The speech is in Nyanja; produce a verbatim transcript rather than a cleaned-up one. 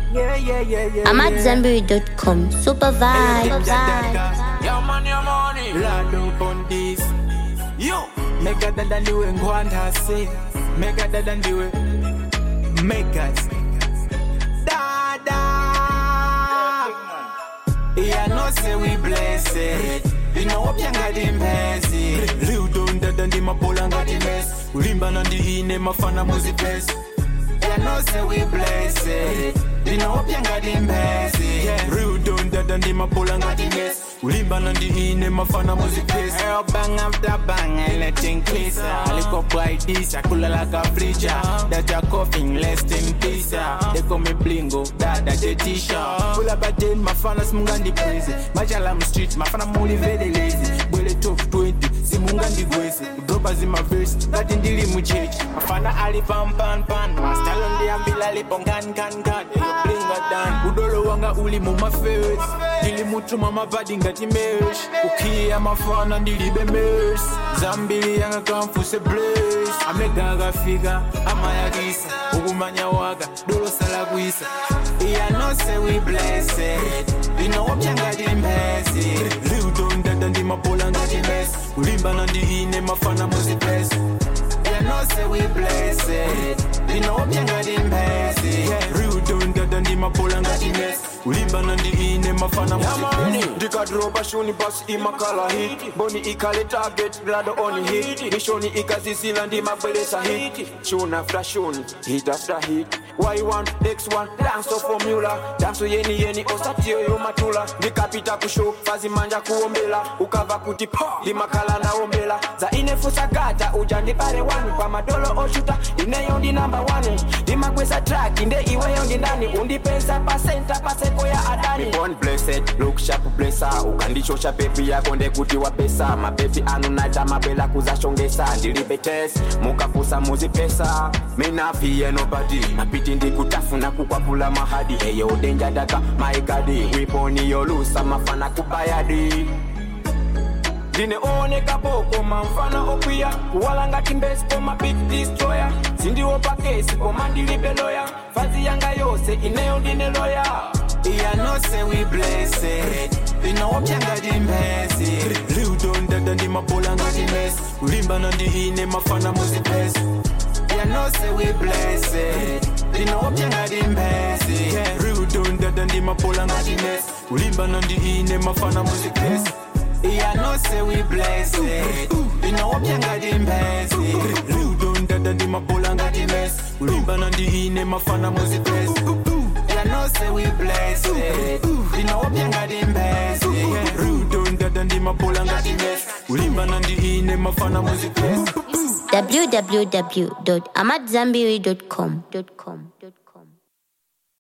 Yeah, yeah, yeah, yeah. I'm at Zambiri dot com. Super vibe. Yo, man, your money. Lord up on this. Yo, make it than do it. Gwanda say, make it than do it. Make us. Da da. Yeah, no say we blessed. You know what you got in messy. Liu don't that and my bola got in mess. Limba na di ine mafana muzi place. Yeah, no say we blessed. You know what you got in messy. Liu don't that and my bola got in mess. Limba na di ine mafana muzi place. Hell bang after bang and letting closer. I look up like this, I cool like a preacher. That you're coughing less than pizza. They call me blingo, that that the t-shirt. Pull up a day, my fanas mungandi crazy. Majalam street, my fana muli very lazy. Bullet top twenty, si mungandi gwesi. Droppers in my verse, that in the limu church. My fana ali pam pam pam. My style on the ambila li pongan kan kan. You blinga dan, udolo wanga uli muma face. Dili mutu mama badinga ti mesh. Uki ama fana ndili be mesh. Zambili yanga kamfu se blaze. Amega ga figa, amaya gisa. Ugumanya waga, dolo sala guisa. Yeah, no say we blessed. You know what you got in messy. Liu don't that and my bola got in mess. Limba na di ine mafana muzi place. Yeah, no say we blessed. You know what you got in messy. Liu don't that and my bola got in mess. Limba na di ine mafana muzi place. Dika droba shuni bus imakala hit. Boni ikale target glado on hit. Nishoni ikazisila ndi mabelesa hit. Shuna after shuni, hit after hit. Y one, X one, dance of formula. Dance yeni yeni osatio yo matula. Nikapita kusho, fazi manja kuombela. Ukava kutipa, limakala na ombela. Za inefusa gata, ujandi pare wanu. Kwa madolo oshuta, ine yondi number one. Dima kwesa track, inde iwe yondi ndani. Undi pesa pasenta, paseko ya adani. Me born blessed, look sharp blessa. Ukandisho sha pepi ya konde kuti wa pesa. Mapepi anunaja mabela kuza shongesa. Dilibetes, mukafusa muzi pesa. Mina fiye nobody, mapiti ndi kutafuna kukwapula mahadi. Eyo denja daka, maikadi. Wiponi yolusa mafana kubayadi. Dine one kaboko mamfana opia. Kuwalanga timbesi koma big destroyer. Sindi opa kesi koma ndilibe lawyer. Fazi yanga yose ineyo dine lawyer. Yeah, no say we blessed. You know what you got in messy. Liu don't that and my bola got in mess. Limba na di ine mafana muzi place. Yeah, no say we blessed. You know what you got in messy. Liu don't that and my bola got in mess. Limba na di ine mafana muzi place. Yeah, no say we blessed. You know what you got in messy. Liu don't that and my bola got in mess. Limba na di ine mafana muzi place. Yeah, no say we blessed. You know what you got in messy. Liu don't that and my bola got in mess. Limba na di ine mafana muzi place. w w w dot amat zambiri dot com.